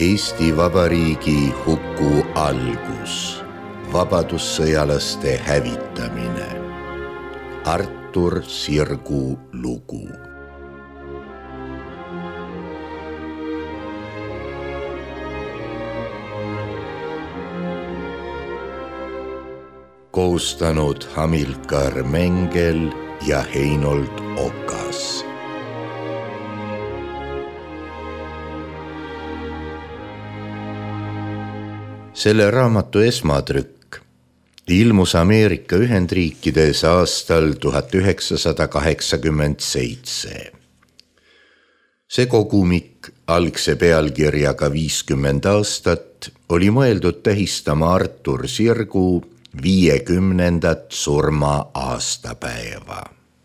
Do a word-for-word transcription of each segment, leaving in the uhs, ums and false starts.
Eesti Vabariigi huku algus, vabadussõjalaste hävitamine. Artur Sirgu lugu. Koostanud Hamilkar Mengel ja Heinold Okas. Selle raamatu esmatrükk ilmus Ameerika Ühendriikides aastal tuhat üheksasada kaheksakümmend seitse. See kogumik algse pealkirjaga viiskümmend aastat oli mõeldud tähistama Artur Sirgu viiekümnendat surma aastapäeva.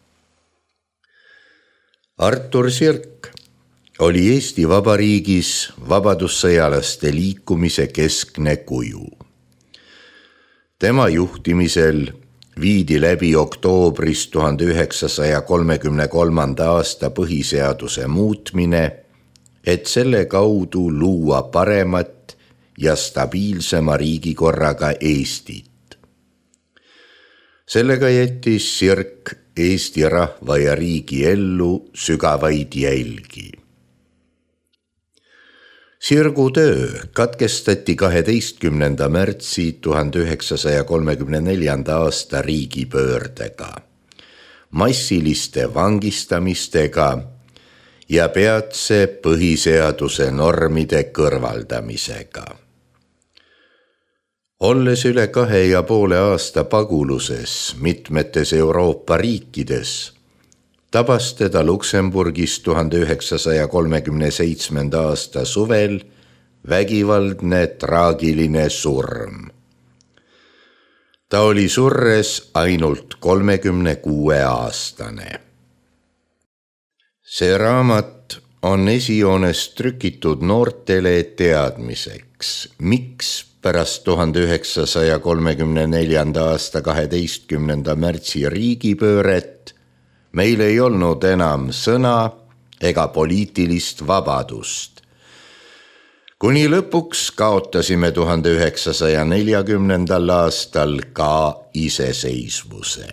Artur Sirg oli Eesti Vabariigis vabadussõjalaste liikumise keskne kuju. Tema juhtimisel viidi läbi oktoobris tuhande üheksasaja kolmekümne kolmanda aasta põhiseaduse muutmine, et selle kaudu luua paremat ja stabiilsema riigikorraga Eestit. Sellega jättis Sirg Eesti rahva ja riigi ellu sügavaid jälgi. Sirgu töö katkestati kaheteistkümnenda märtsi tuhande üheksasaja kolmekümne neljanda aasta riigipöördega, massiliste vangistamistega ja peatse põhiseaduse normide kõrvaldamisega. Olles üle kahe ja poole aasta paguluses mitmetes Euroopa riikides, tabas teda Luksemburgis tuhande üheksasaja kolmekümne seitsmenda aasta suvel vägivaldne traagiline surm. Ta oli surres ainult kolmekümne kuue aastane. See raamat on esijoones trükitud noortele teadmiseks, miks pärast tuhande üheksasaja kolmekümne neljanda aasta kaheteistkümnenda märtsi riigipööret meil ei olnud enam sõna ega poliitilist vabadust. Kuni lõpuks kaotasime tuhande üheksasaja neljakümnendal aastal ka iseseisvuse.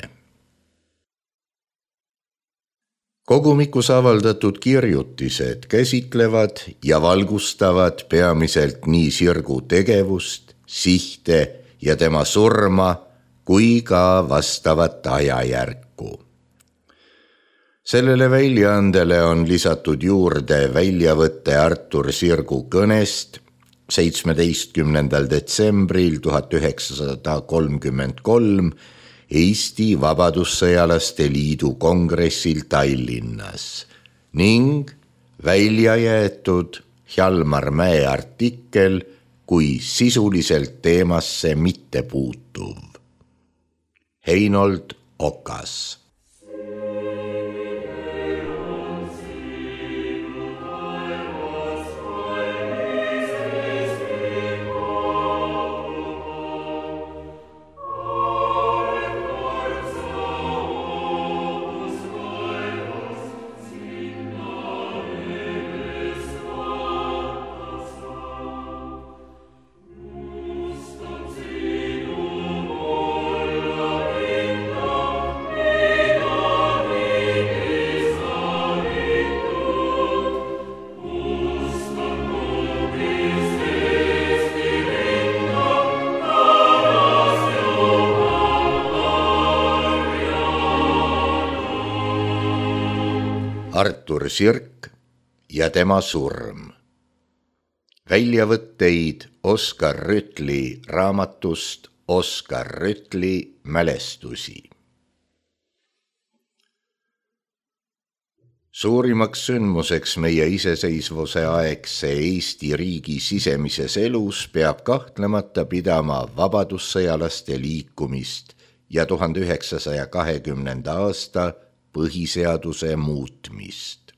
Kogumikus avaldatud kirjutised käsitlevad ja valgustavad peamiselt nii Sirgu tegevust, sihte ja tema surma kui ka vastavat ajajärku. Sellele väljaandele on lisatud juurde väljavõtte Artur Sirgu kõnest seitsmeteistkümnendal detsembril tuhat üheksasada kolmkümmend kolm Eesti Vabadussõjalaste Liidu kongressil Tallinnas ning välja jäetud Hjalmar Mäe artikkel kui sisuliselt teemasse mitte puutuv. Heinold Okas. Artur Sirg ja tema surm. Väljavõtteid Oskar Rütli raamatust Oskar Rütli mälestusi. Suurimaks sündmuseks meie iseseisvuse aegse Eesti riigi sisemises elus peab kahtlemata pidama vabadussõjalaste liikumist ja tuhande üheksasaja kahekümnenda aasta põhiseaduse muutmist.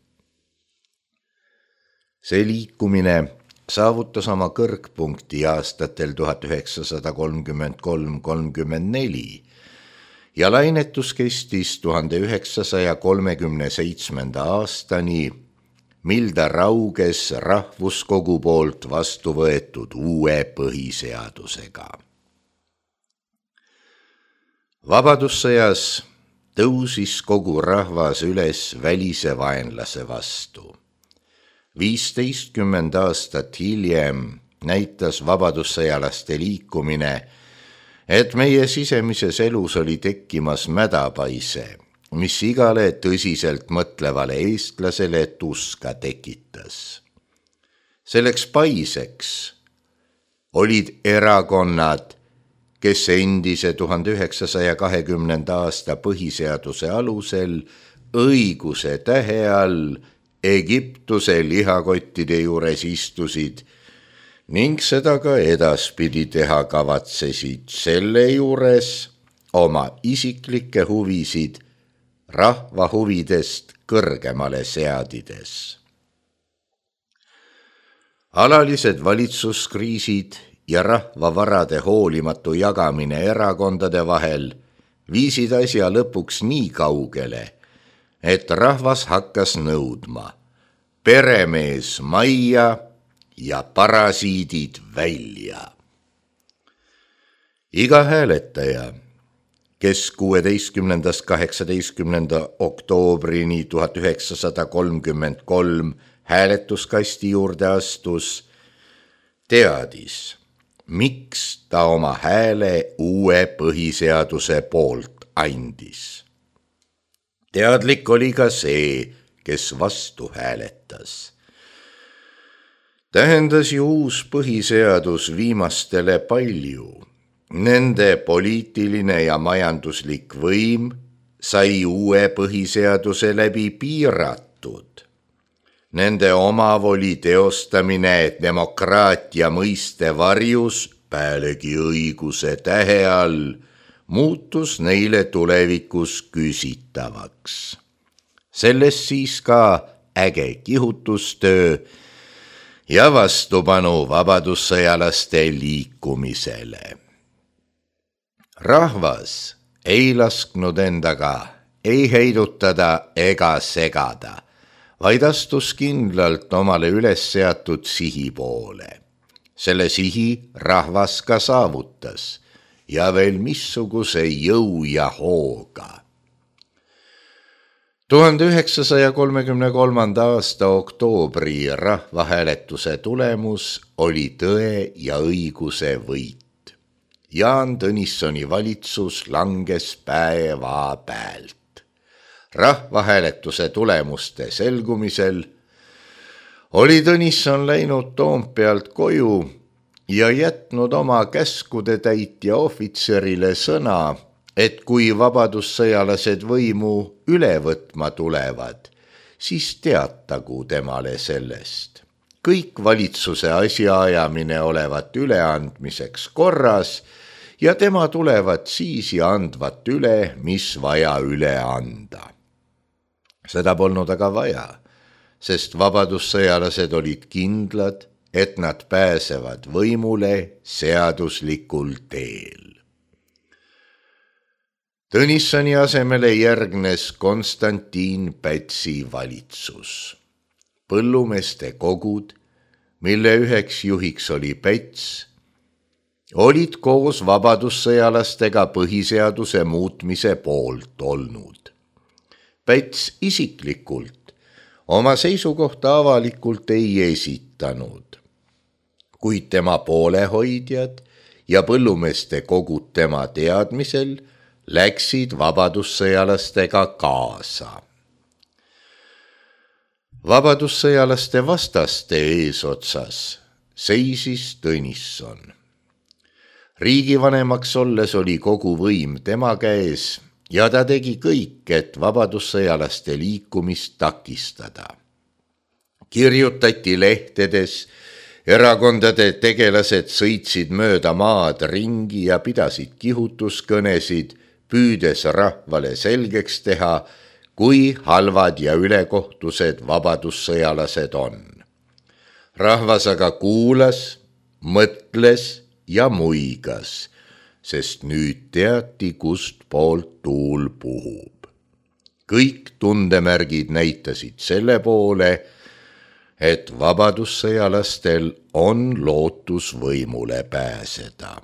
See liikumine saavutas oma kõrgpunkti aastatel tuhat üheksasada kolmkümmend kolm kolmkümmend neli ja lainetus kestis tuhande üheksasaja kolmekümne seitsmenda aastani, mil ta rauges rahvuskogu poolt vastu võetud uue põhiseadusega. Vabadussõjas tõusis kogu rahvas üles välise vaenlase vastu. viisteistkümmend aastat hiljem näitas vabadussõjalaste liikumine, et meie sisemises elus oli tekkimas mädapaise, mis igale tõsiselt mõtlevale eestlasele tuska tekitas. Selleks paiseks olid erakonnad, kes endise tuhande üheksasaja kahekümnenda aasta põhiseaduse alusel õiguse tähe all Egiptuse lihakottide juures istusid ning seda ka edaspidi teha kavatsesid, selle juures oma isiklikke huvisid rahva huvidest kõrgemale seadides. Alalised valitsuskriisid ja rahvavarade hoolimatu jagamine erakondade vahel viisid asja lõpuks nii kaugele, et rahvas hakkas nõudma peremees majja ja parasiidid välja. Iga hääletaja, kes kuueteistkümnendast kaheksateistkümnenda oktoobrini tuhat üheksasada kolmkümmend kolm hääletuskasti juurde astus, teadis, miks ta oma hääle uue põhiseaduse poolt andis. Teadlik oli ka see, kes vastu hääletas. Tähendas ju uus põhiseadus viimastele palju. Nende poliitiline ja majanduslik võim sai uue põhiseaduse läbi piiratud. Nende omavoli teostamine demokraatia mõiste varjus pealegi õiguse tähe all muutus neile tulevikus küsitavaks. Sellest siis ka äge kihutustöö ja vastupanu vabadussõjalaste liikumisele. Rahvas ei lasknud endaga ei heidutada ega segada, vaid astus kindlalt omale üles seatud sihi poole. Selle sihi rahvas ka saavutas ja veel missuguse jõu ja hooga. tuhande üheksasaja kolmekümne kolmanda aasta oktoobri rahvahääletuse tulemus oli tõe ja õiguse võit. Jaan Tõnissoni valitsus langes päeva päält. Rahvahääletuse tulemuste selgumisel oli Tõnisson läinud Toompealt koju ja jätnud oma käskude täitja ohvitserile sõna, et kui vabadussõjalased võimu üle võtma tulevad, siis teatagu temale sellest. Kõik valitsuse asjaajamine olevat üleandmiseks korras ja tema tulevad siis ja andvat üle, mis vaja üle anda. Seda polnud aga vaja, sest vabadussõjalased olid kindlad, et nad pääsevad võimule seaduslikul teel. Tõnissoni asemele järgnes Konstantin Pätsi valitsus. Põllumeeste kogud, mille üheks juhiks oli Päts, olid koos vabadussõjalastega põhiseaduse muutmise poolt olnud. Päts isiklikult oma seisukohta avalikult ei esitanud, kuid tema poolehoidjad ja põllumeeste kogud tema teadmisel läksid vabadussõjalastega kaasa. Vabadussõjalaste vastaste eesotsas seisis Tõnisson. Riigivanemaks olles oli kogu võim tema käes ja ta tegi kõik, et vabadussõjalaste liikumist takistada. Kirjutati lehtedes, erakondade tegelased sõitsid mööda maad ringi ja pidasid kihutuskõnesid, püüdes rahvale selgeks teha, kui halvad ja ülekohtused vabadussõjalased on. Rahvas aga kuulas, mõtles ja muigas, sest nüüd teati, kust poolt tuul puhub. Kõik tundemärgid näitasid selle poole, et vabadussõjalastel on lootus võimule pääseda.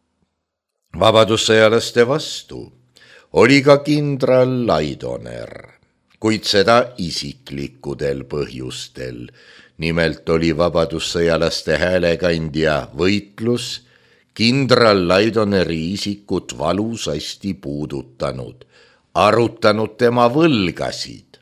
Vabadussõjalaste vastu oli ka kindral Laidoner, kuid seda isiklikudel põhjustel. Nimelt oli vabadussõjalaste häälekandja võitlus kindral Laidoneri isikut valusasti puudutanud, arutanud tema võlgasid.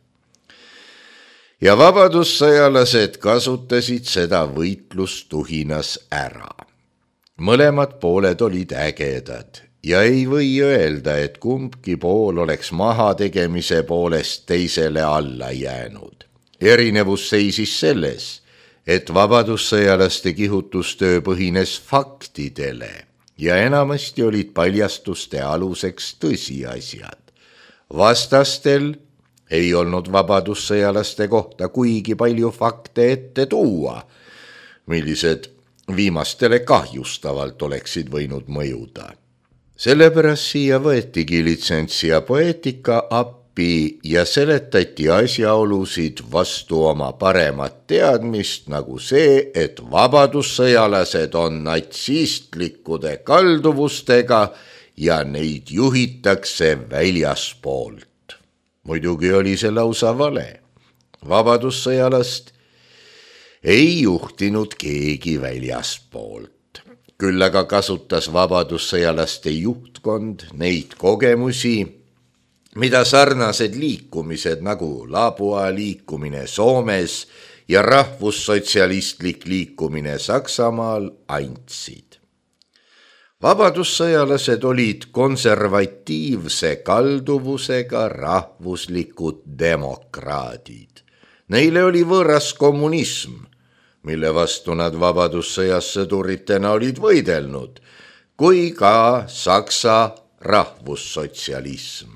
Ja vabadussõjalased kasutasid seda võitlustuhinas ära. Mõlemad pooled olid ägedad ja ei või öelda, et kumbki pool oleks maha tegemise poolest teisele alla jäänud. Erinevus seisis selles, et vabadussõjalaste kihutustöö põhines faktidele ja enamasti olid paljastuste aluseks tõsiasjad. Vastastel ei olnud vabadussõjalaste kohta kuigi palju fakte ette tuua, millised viimastele kahjustavalt oleksid võinud mõjuda. Sellepärast siia võetigi litsentsia poeetika appi ja seletati asjaolusid vastu oma paremat teadmist, nagu see, et vabadussõjalased on natsistlikkude kalduvustega ja neid juhitakse väljaspoolt. Muidugi oli see lausa vale. Vabadussõjalast ei juhtinud keegi väljaspoolt. Küll aga kasutas vabadussõjalaste juhtkond neid kogemusi, mida sarnased liikumised nagu Labua liikumine Soomes ja rahvussotsialistlik liikumine Saksamaal andsid. Vabadussõjalased olid konservatiivse kalduvusega rahvuslikud demokraadid. Neile oli võõras kommunism, mille vastu nad vabadussõjas sõduritena olid võidelnud, kui ka Saksa rahvussotsialism.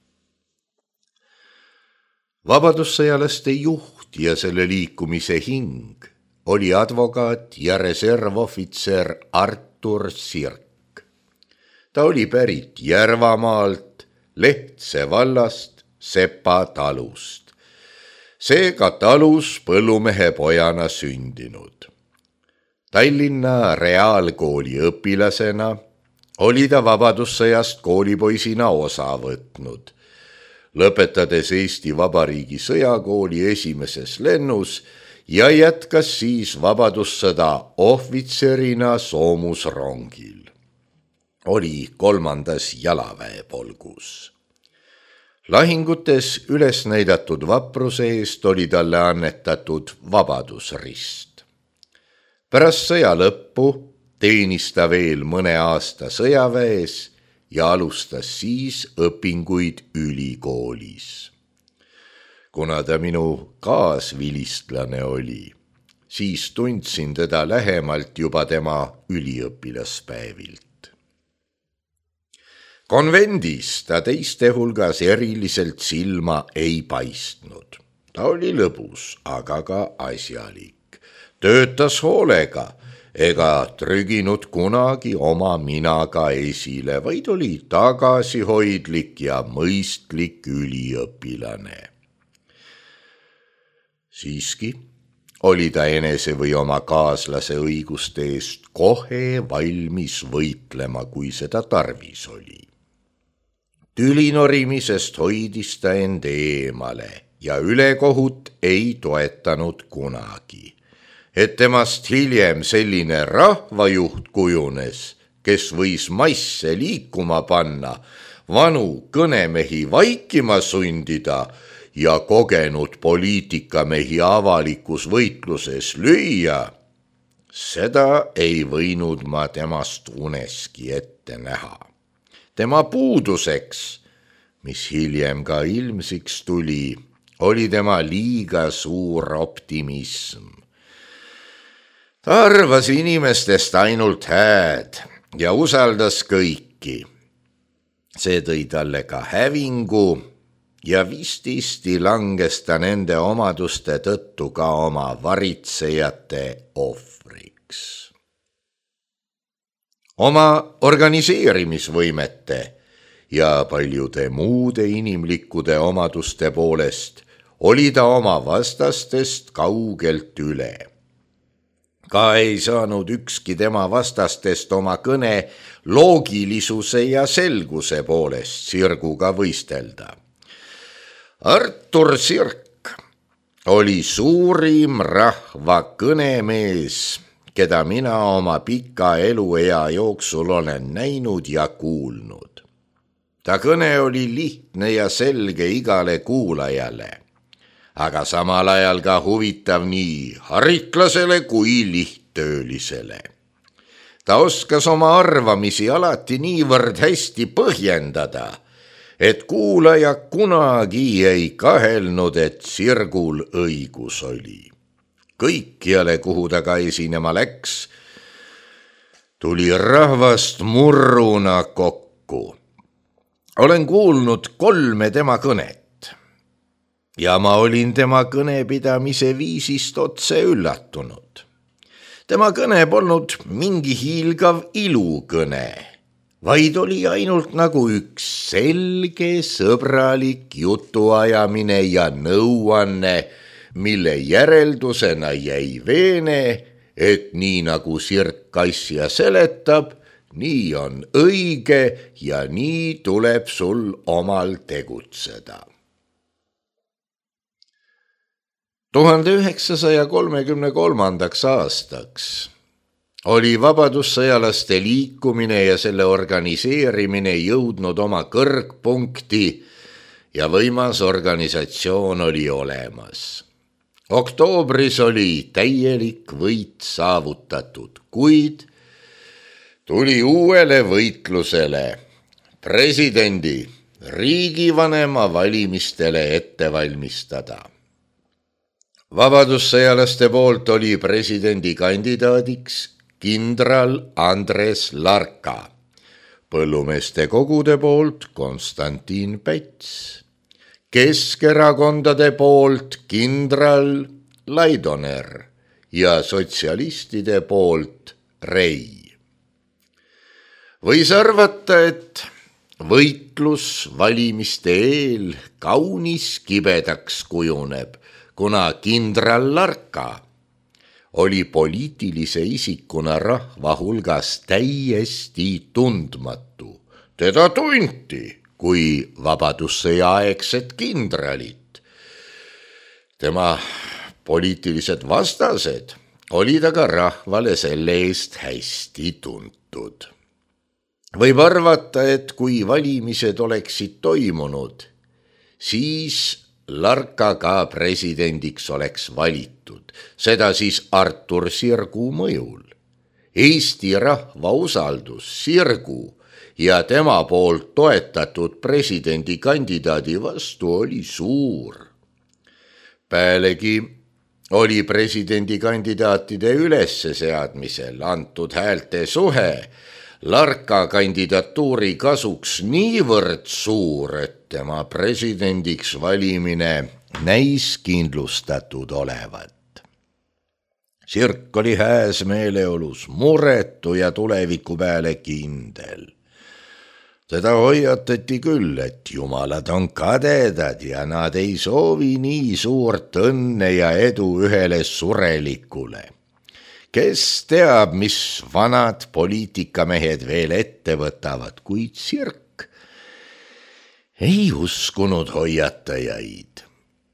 Vabadussõjalaste juht ja selle liikumise hing oli advokaat ja reservohvitser Artur Sirk. Ta oli pärit Järvamaalt, Lehtse vallast, Sepa talust. Seega talus põllumehe pojana sündinud. Tallinna reaalkooli õpilasena oli ta vabadussõjast koolipoisina osa võtnud. Lõpetades Eesti Vabariigi sõjakooli esimeses lennus ja jätkas siis vabadussõda ohvitserina soomusrongil. Oli kolmandas jalaväepolgus. Lahingutes üles näidatud vapruse eest oli talle annetatud vabadusrist. Pärast sõja lõppu teenis ta veel mõne aasta sõjaväes ja alustas siis õpinguid ülikoolis. Kuna ta minu kaasvilistlane oli, siis tundsin teda lähemalt juba tema üliõpilaspäevilt. Konvendis ta teiste hulgas eriliselt silma ei paistnud. Ta oli lõbus, aga ka asjalik. Töötas hoolega ega trüginud kunagi oma minaga esile, vaid oli tagasihoidlik ja mõistlik üliõpilane. Siiski oli ta enese või oma kaaslase õiguste eest kohe valmis võitlema, kui seda tarvis oli. Tülinorimisest hoidis ta end eemale ja ülekohut ei toetanud kunagi. Et temast hiljem selline rahvajuht kujunes, kes võis masse liikuma panna, vanu kõnemehi vaikima sundida ja kogenud poliitikamehi avalikus võitluses lüüa, seda ei võinud ma temast uneski ette näha. Tema puuduseks, mis hiljem ka ilmsiks tuli, oli tema liiga suur optimism. Ta arvas inimestest ainult hääd ja usaldas kõiki. See tõi talle ka hävingu ja vististi langes ta nende omaduste tõttu ka oma varitsejate ohvriks. Oma organiseerimisvõimete ja paljude muude inimlikkude omaduste poolest oli ta oma vastastest kaugelt üle. Ka ei saanud ükski tema vastastest oma kõne loogilisuse ja selguse poolest Sirguga võistelda. Artur Sirk oli suurim rahva kõnemees, keda mina oma pika eluea jooksul olen näinud ja kuulnud. Ta kõne oli lihtne ja selge igale kuulajale, aga samal ajal ka huvitav nii haritlasele kui lihttöölisele. Ta oskas oma arvamisi alati niivõrd hästi põhjendada, et kuulaja kunagi ei kahelnud, et Sirgul õigus oli. Kõikjale, kuhu ta ka esinema läks, tuli rahvast murruna kokku. Olen kuulnud kolme tema kõnet ja ma olin tema kõnepidamise viisist otse üllatunud. Tema kõne polnud mingi hiilgav ilukõne, vaid oli ainult nagu üks selge sõbralik jutuajamine ja nõuanne, mille järeldusena jäi veene, et nii nagu Sirk asja seletab, nii on õige ja nii tuleb sul omal tegutseda. tuhande üheksasaja kolmekümne kolmandaks aastaks oli vabadussõjalaste liikumine ja selle organiseerimine jõudnud oma kõrgpunkti ja võimas organisatsioon oli olemas. Oktoobris oli täielik võit saavutatud, kuid tuli uuele võitlusele presidendi riigivanema valimistele ette valmistada. Vabadussõjalaste poolt oli presidendi kandidaadiks kindral Andres Larka, põllumeeste kogude poolt Konstantin Päts, keskerakondade poolt kindral Laidoner ja sotsialistide poolt Rei. Võis arvata, et võitlus valimiste eel kaunis kibedaks kujuneb, kuna kindral Larka oli poliitilise isikuna rahva hulgas täiesti tundmatu. Teda tunti kui vabadussõjaaegset kindralit. Tema poliitilised vastased olid aga rahvale selle eest hästi tuntud. Võib arvata, et kui valimised oleksid toimunud, siis Larka ka presidendiks oleks valitud, seda siis Artur Sirgu mõjul. Eesti rahva usaldus Sirgu ja tema poolt toetatud presidendikandidaadi vastu oli suur. Pealegi oli presidendikandidaatide ülesseseadmisel antud häälte suhe Larka kandidatuuri kasuks niivõrd suur, et tema presidendiks valimine näis kindlustatud olevat. Sirk oli hääs meeleolus, muretu ja tuleviku peale kindel. Teda hoiatati küll, et jumalad on kadedad ja nad ei soovi nii suurt õnne ja edu ühele surelikule. Kes teab, mis vanad poliitikamehed veel ette võtavad, kuid Sirk ei uskunud hoiatajaid.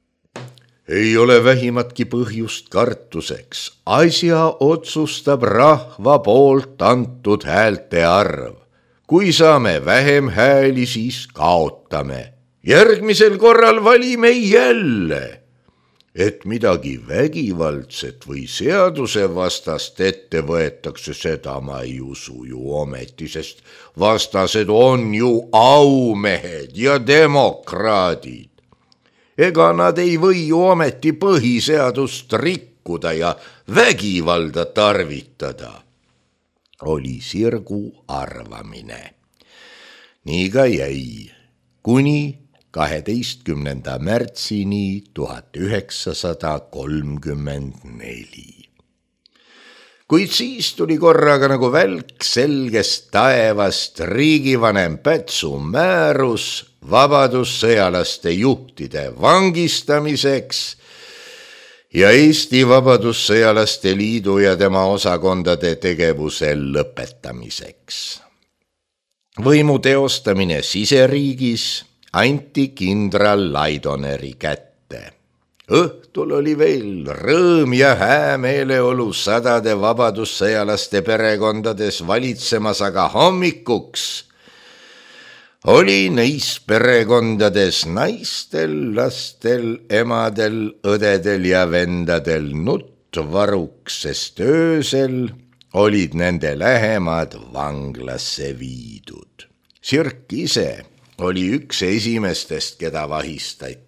Ei ole vähimatki põhjust kartuseks. Asja otsustab rahva poolt antud häälte arv. Kui saame vähem hääli, siis kaotame. Järgmisel korral valime jälle. Et midagi vägivaldset või seadusevastast ette võetakse, seda ma ei usu ju ometi, sest vastased on ju aumehed ja demokraadid. Ega nad ei või ju ometi põhiseadust rikkuda ja vägivalda tarvitada, oli Sirgu arvamine. Nii ka jäi, kuni kaheteistkümnenda märtsini tuhat üheksasada kolmkümmend neli. kuid siis tuli korraga nagu välk selgest taevast riigivanem Pätsu määrus vabadussõjalaste juhtide vangistamiseks ja Eesti Vabadussõjalaste Liidu ja tema osakondade tegevuse lõpetamiseks. Võimu teostamine siseriigis anti kindral Laidoneri kätte. Õhtul oli veel rõõm ja häämeeleolu sadade vabadussõjalaste perekondades valitsemas, aga hommikuks oli neis perekondades naistel, lastel, emadel, õdedel ja vendadel nutt varuks, sest öösel olid nende lähemad vanglasse viidud. Sirk ise oli üks esimestest, keda vahistati.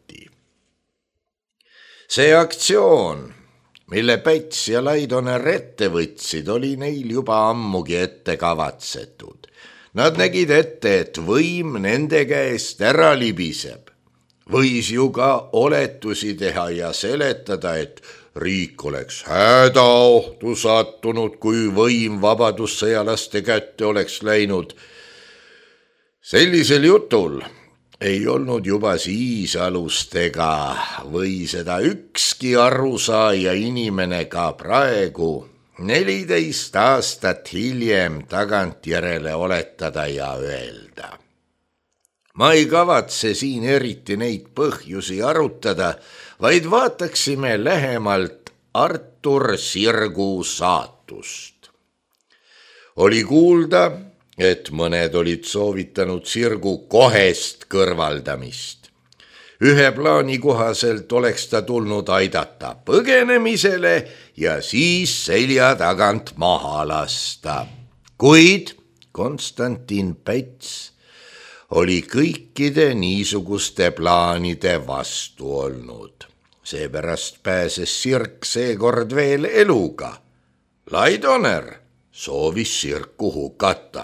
See aktsioon, mille Päts ja Laidoner ette võtsid, oli neil juba ammugi ette kavatsetud. Nad nägid ette, et võim nende käest ära libiseb. Võis ju ka oletusi teha ja seletada, et riik oleks hädaohtu sattunud, kui võim vabadussõjalaste kätte oleks läinud. Sellisel jutul ei olnud juba siis alust ega või seda ükski arusaaja inimene ka praegu, neliteist aastat hiljem tagantjärele oletada ja öelda. Ma ei kavatse siin eriti neid põhjusi arutada, vaid vaataksime lähemalt Artur Sirgu saatust. Oli kuulda, et mõned olid soovitanud Sirgu kohest kõrvaldamist. Ühe plaani kohaselt oleks ta tulnud aidata põgenemisele ja siis selja tagant maha lasta. Kuid Konstantin Päts oli kõikide niisuguste plaanide vastu olnud. Seepärast pääses Sirk seekord veel eluga. Laidoner soovis Sirku hukata.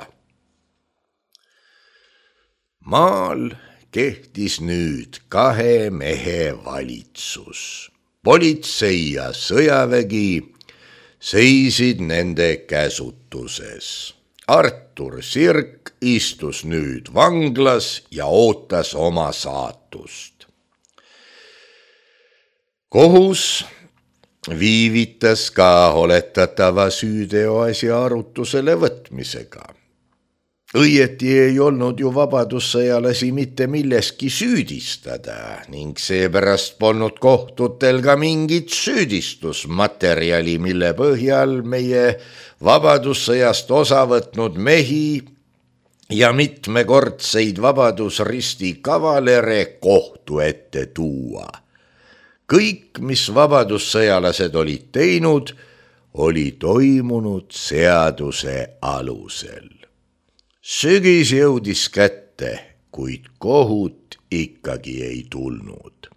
Maal kehtis nüüd kahe mehe valitsus. Politsei ja sõjavägi seisid nende käsutuses. Artur Sirk istus nüüd vanglas ja ootas oma saatust. Kohus viivitas ka oletatava süüteoasja arutusele võtmisega. Õieti ei olnud ju vabadussõjalasi mitte milleski süüdistada ning seepärast polnud kohtutel ka mingit süüdistusmaterjali, mille põhjal meie vabadussõjast osa võtnud mehi ja mitmekordseid vabadusristi kavalere kohtu ette tuua. Kõik, mis vabadussõjalased olid teinud, oli toimunud seaduse alusel. Sügis jõudis kätte, kuid kohut ikkagi ei tulnud.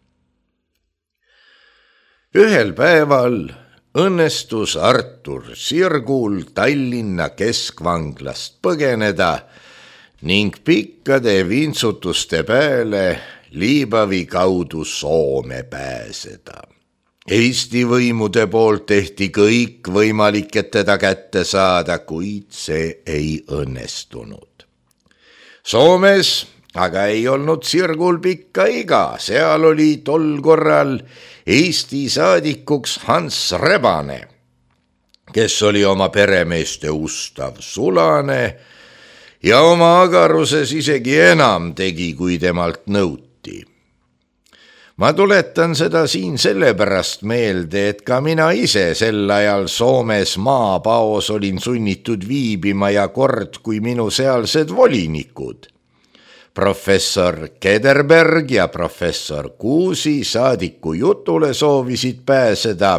Ühel päeval õnnestus Artur Sirgul Tallinna keskvanglast põgeneda ning pikkade vintsutuste peale Liibavi kaudu Soome pääseda. Eesti võimude poolt tehti kõik võimalik, et teda kätte saada, kuid see ei õnnestunud. Soomes aga ei olnud Sirgul pikka iga, seal oli tol korral Eesti saadikuks Hans Rebane, kes oli oma peremeeste ustav sulane ja oma agaruses isegi enam tegi, kui temalt nõuti. Ma tuletan seda siin sellepärast meelde, et ka mina ise sel ajal Soomes maapaos olin sunnitud viibima ja kord, kui minu sealsed volinikud, professor Kederberg ja professor Kuusi saadiku jutule soovisid pääseda,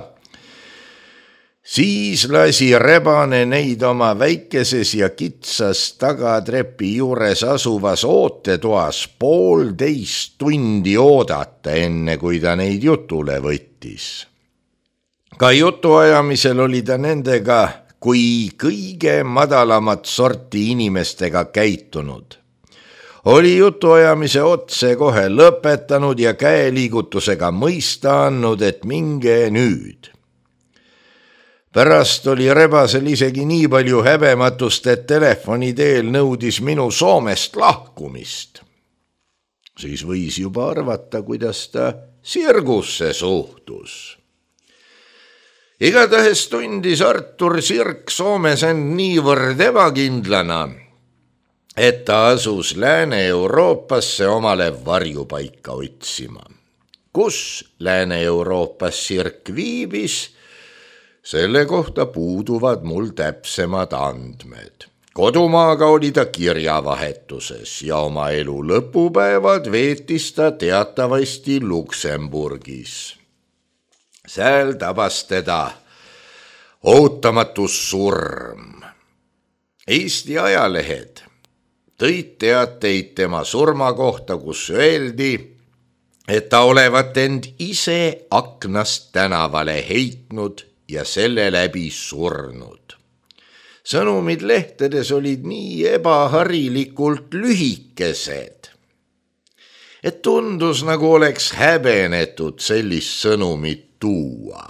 siis lasi Rebane neid oma väikeses ja kitsas tagatrepi juures asuvas ootetoas poolteist tundi oodata, enne kui ta neid jutule võttis. Ka jutuajamisel oli ta nendega kui kõige madalamat sorti inimestega käitunud. Oli jutuajamise otse kohe lõpetanud ja käeliigutusega mõista andnud, et minge nüüd. Pärast oli rebasel isegi nii palju häbematust, et telefoni teel nõudis minu Soomest lahkumist. Siis võis juba arvata, kuidas ta Sirgusse suhtus. Igatahes tundis Artur Sirk Soomes end niivõrd ebakindlana, et ta asus Lääne-Euroopasse omale varjupaika otsima. Kus Lääne-Euroopas Sirk viibis, selle kohta puuduvad mul täpsemad andmed. Kodumaaga oli ta kirjavahetuses ja oma elu lõpupäevad veetis ta teatavasti Luksemburgis. Sääl tabas teda ootamatu surm. Eesti ajalehed tõid teateid tema surma kohta, kus öeldi, et ta olevat end ise aknast tänavale heitnud ja selle läbi surnud. Sõnumid lehtedes olid nii ebaharilikult lühikesed, et tundus, nagu oleks häbenetud sellist sõnumit tuua.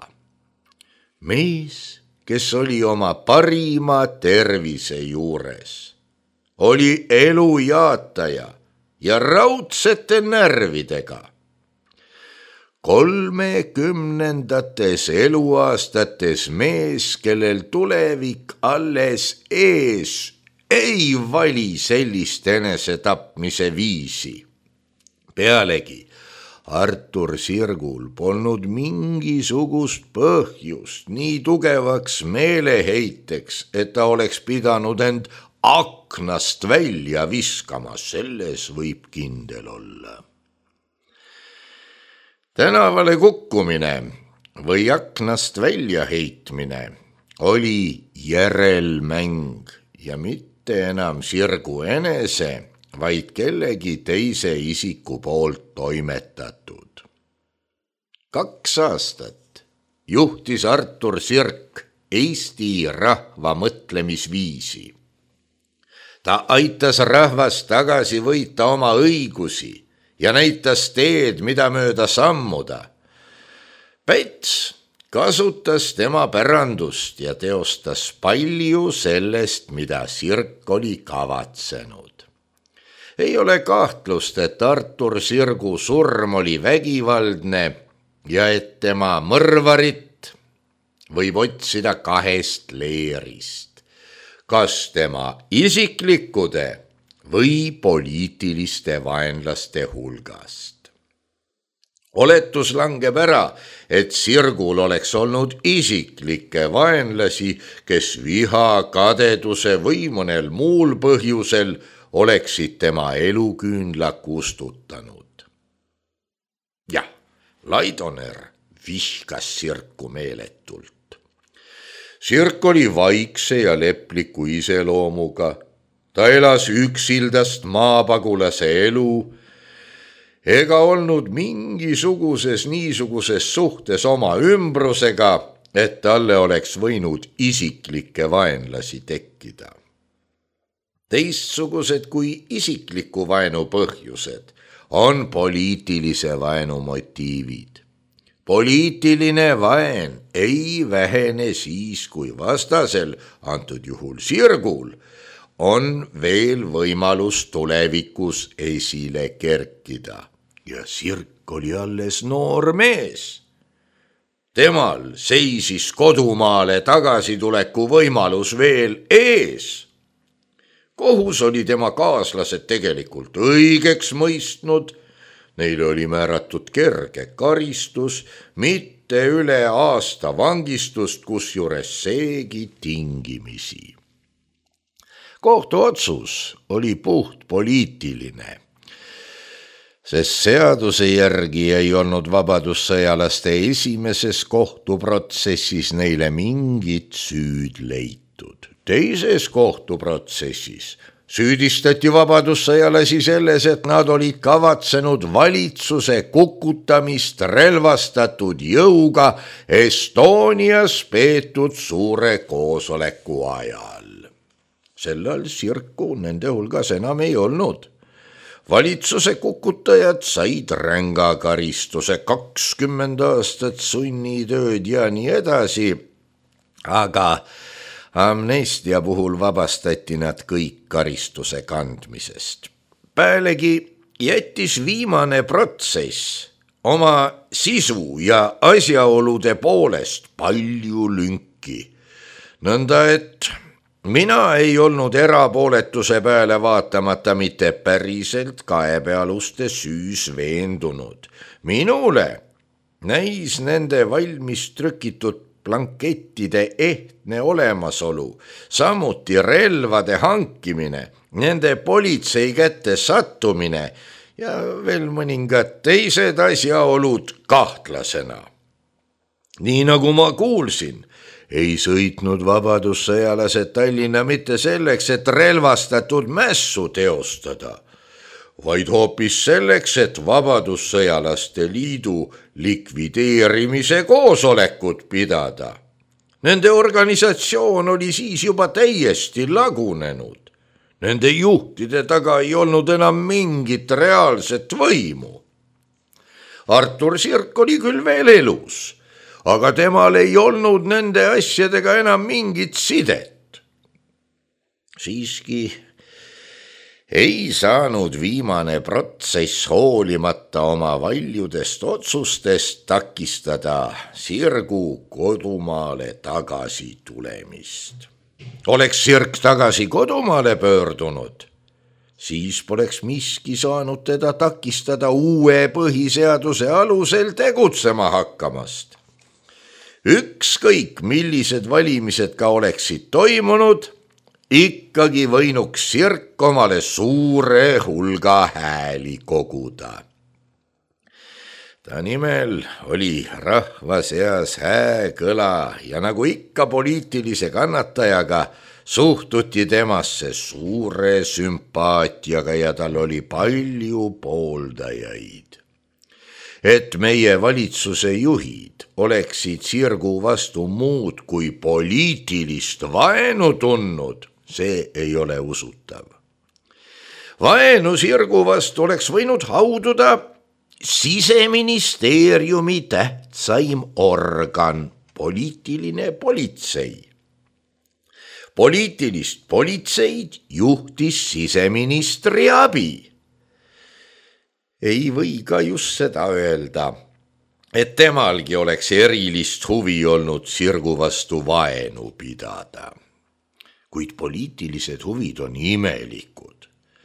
Mees, kes oli oma parima tervise juures, oli elujaataja ja raudsete närvidega. Kolmekümnendates eluaastates mees, kellel tulevik alles ees, ei vali sellist enesetapmise viisi. Pealegi Artur Sirgul polnud mingisugust põhjust nii tugevaks meeleheiteks, et ta oleks pidanud end aknast välja viskama, selles võib kindel olla. Tänavale kukkumine või aknast välja heitmine oli järelmäng ja mitte enam Sirgu enese, vaid kellegi teise isiku poolt toimetatud. Kaks aastat juhtis Artur Sirk Eesti rahva mõtlemisviisi. Ta aitas rahvast tagasi võita oma õigusi ja näitas teed, mida mööda sammuda. Päts kasutas tema pärandust ja teostas palju sellest, mida Sirk oli kavatsenud. Ei ole kahtlust, et Artur Sirgu surm oli vägivaldne ja et tema mõrvarit võib otsida kahest leerist, kas tema isiklikkude või poliitiliste vaenlaste hulgast. Oletus langeb ära, et Sirgul oleks olnud isiklikke vaenlasi, kes viha, kadeduse või mõnel muul põhjusel oleksid tema eluküünla kustutanud. Jah, Laidoner vihkas Sirku meeletult. Sirk oli vaikse ja lepliku iseloomuga. Ta elas üksildast maapagulase elu ega olnud mingisuguses niisuguses suhtes oma ümbrusega, et talle oleks võinud isiklikke vaenlasi tekkida. Teistsugused kui isikliku vaenu põhjused on poliitilise vaenu motiivid. Poliitiline vaen ei vähene siis, kui vastasel, antud juhul Sirgul, on veel võimalus tulevikus esile kerkida. Ja Sirk oli alles noor mees. Temal seisis kodumaale tagasituleku võimalus veel ees. Kohus oli tema kaaslased tegelikult õigeks mõistnud. Neile oli määratud kerge karistus, mitte üle aasta vangistust, kusjuures seegi tingimisi. Kohtuotsus oli puht poliitiline, sest seaduse järgi ei olnud vabadussõjalaste esimeses kohtuprotsessis neile mingit süüd leitud. Teises kohtuprotsessis süüdistati vabadussõjalasi selles, et nad olid kavatsenud valitsuse kukutamist relvastatud jõuga Estonias peetud suure koosoleku ajal. Sellal Sirku nende hulgas enam ei olnud. Valitsuse kukutajad said ränga karistuse kakskümmend aastat sunnitööd ja nii edasi, aga amnestia puhul vabastati nad kõik karistuse kandmisest. Pealegi jättis viimane protsess oma sisu ja asjaolude poolest palju lünki. Nõnda, et mina ei olnud erapooletuse peale vaatamata mitte päriselt kaebealuste süüs veendunud. Minule näis nende valmis trükitud blankettide ehtne olemasolu, samuti relvade hankimine, nende politsei kätte sattumine ja veel mõningad teised asjaolud kahtlasena. Nii nagu ma kuulsin, ei sõitnud vabadussõjalased Tallinna mitte selleks, et relvastatud mässu teostada, vaid hoopis selleks, et Vabadussõjalaste Liidu likvideerimise koosolekut pidada. Nende organisatsioon oli siis juba täiesti lagunenud. Nende juhtide taga ei olnud enam mingit reaalset võimu. Artur Sirk oli küll veel elus, aga temal ei olnud nende asjadega enam mingit sidet. Siiski ei saanud viimane protsess hoolimata oma valjudest otsustest takistada Sirgu kodumaale tagasi tulemist. Oleks Sirk tagasi kodumaale pöördunud, siis poleks miski saanud teda takistada uue põhiseaduse alusel tegutsema hakkamast. Ükskõik millised valimised ka oleksid toimunud, ikkagi võinuks Sirk omale suure hulga hääli koguda. Ta nimel oli rahva seas hääkõla ja nagu ikka poliitilise kannatajaga suhtuti temasse suure sümpaatiaga ja tal oli palju pooldajaid. Et meie valitsuse juhid oleksid Sirgu vastu muud kui poliitilist vaenu tundnud, see ei ole usutav. Vaenu Sirgu vastu oleks võinud haududa Siseministeeriumi tähtsaim organ, poliitiline politsei. Poliitilist politseid juhtis siseministri abi. Ei või ka just seda öelda, et temalgi oleks erilist huvi olnud Sirgu vastu vaenu pidada. Kuid poliitilised huvid on imelikud.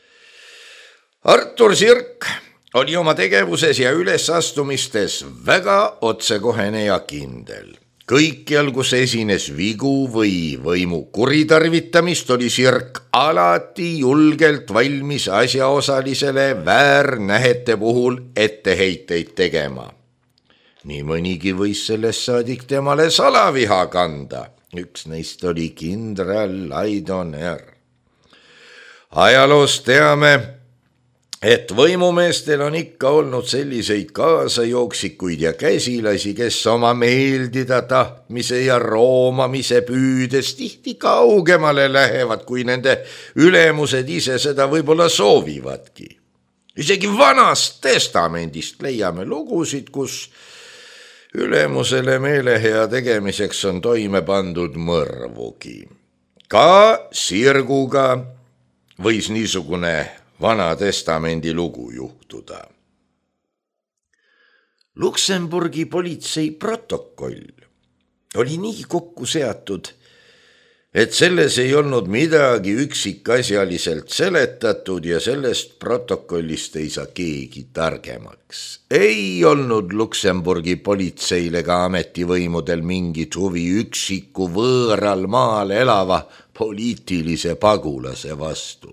Artur Sirk oli oma tegevuses ja ülesastumistes väga otsekohene ja kindel. Kõikjal, kus esines vigu või võimu kuritarvitamist, oli Sirk alati julgelt valmis asjaosalisele väärnähete puhul etteheiteid tegema. Nii mõnigi võis sellest saadik temale salaviha kanda. Üks neist oli kindral Laidoner. Ajaloost teame, et võimumeestel on ikka olnud selliseid kaasajooksikuid ja käsilasi, kes oma meeldida tahtmise ja roomamise püüdes tihti kaugemale lähevad, kui nende ülemused ise seda võib-olla soovivadki. Isegi Vanast testamendist leiame lugusid, kus ülemusele meelehea tegemiseks on toime pandud mõrvugi. Ka Sirguga võis niisugune Vana testamendi lugu juhtuda. Luksemburgi politsei protokoll oli nii kokku seatud, et selles ei olnud midagi üksikasjaliselt seletatud ja sellest protokollist ei saa keegi targemaks. Ei olnud Luksemburgi politseil ega ametivõimudel mingit huvi üksiku võõral maal elava poliitilise pagulase vastu.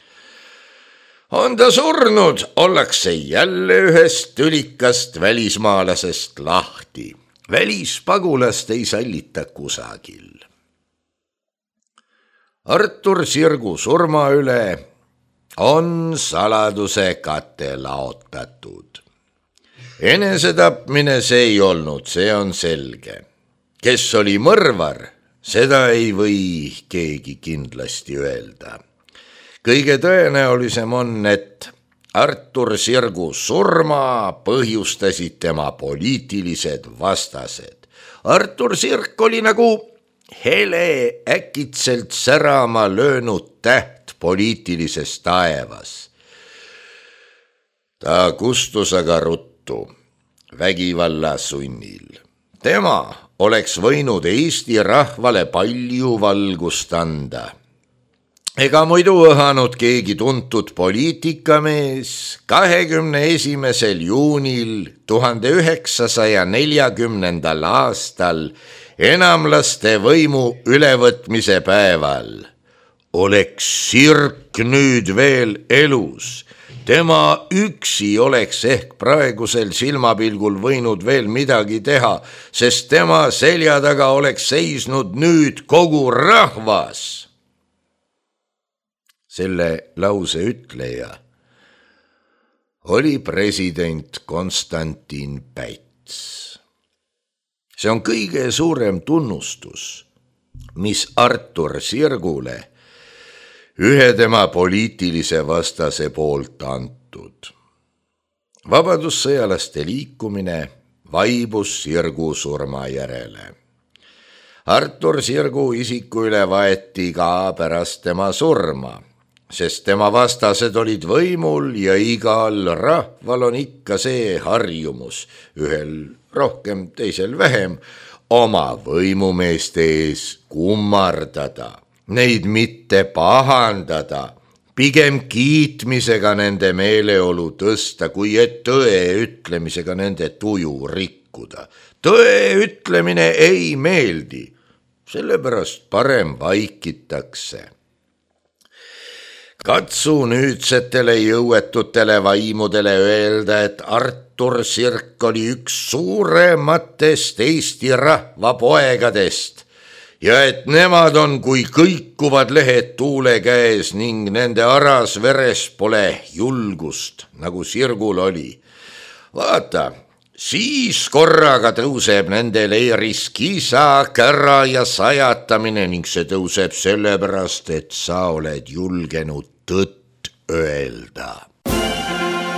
On ta surnud, ollakse jälle ühest tülikast välismaalasest lahti. Välispagulast ei sallita kusagil. Artur Sirgu surma üle on saladuse kate laotatud. Enesetapmine see ei olnud, see on selge. Kes oli mõrvar, seda ei või keegi kindlasti öelda. Kõige tõenäolisem on, et Artur Sirgu surma põhjustasid tema poliitilised vastased. Artur Sirk oli nagu hele äkitselt särama löönud täht poliitilises taevas. Ta kustus aga ruttu vägivalla sunnil. Tema oleks võinud Eesti rahvale palju valgust anda. Ega muidu õhanud keegi tuntud poliitikamees kahekümne esimesel juunil tuhande üheksasaja neljakümnendal aastal enamlaste võimu ülevõtmise päeval. Oleks Sirk nüüd veel elus. Tema üksi oleks ehk praegusel silmapilgul võinud veel midagi teha, sest tema selja taga oleks seisnud nüüd kogu rahvas. Selle lause ütleja oli president Konstantin Päts. See on kõige suurem tunnustus, mis Artur Sirgule ühe tema poliitilise vastase poolt antud. Vabadussõjalaste liikumine vaibus Sirgu surma järele. Artur Sirgu isiku üle vaeti ka pärast tema surma, sest tema vastased olid võimul ja igal rahval on ikka see harjumus, ühel rohkem, teisel vähem, oma võimumeeste ees kummardada. Neid mitte pahandada, pigem kiitmisega nende meeleolu tõsta, kui et tõe ütlemisega nende tuju rikkuda. Tõe ütlemine ei meeldi, sellepärast parem vaikitakse. Katsu nüüdsetele jõuetutele vaimudele öelda, et Artur Sirk oli üks suurematest Eesti rahva poegadest, ja et nemad on kui kõikuvad lehed tuule käes ning nende aras veres pole julgust, nagu Sirgul oli. Vaata, siis korraga tõuseb nende leiris kisa, kära ja sajatamine ning see tõuseb sellepärast, et sa oled julgenud tõtt öelda.